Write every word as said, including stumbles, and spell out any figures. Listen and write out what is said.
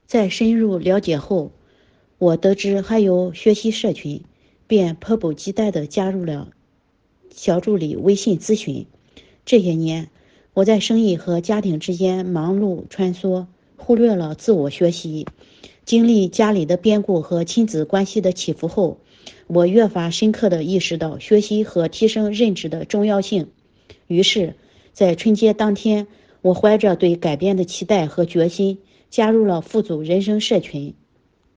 在深入了解后，我得知还有学习社群，便迫不及待地加入了小助理微信咨询。这些年，我在生意和家庭之间忙碌穿梭，忽略了自我学习。经历家里的变故和亲子关系的起伏后，我越发深刻地意识到学习和提升认知的重要性。于是，在春节当天，我怀着对改变的期待和决心，加入了富足人生社群。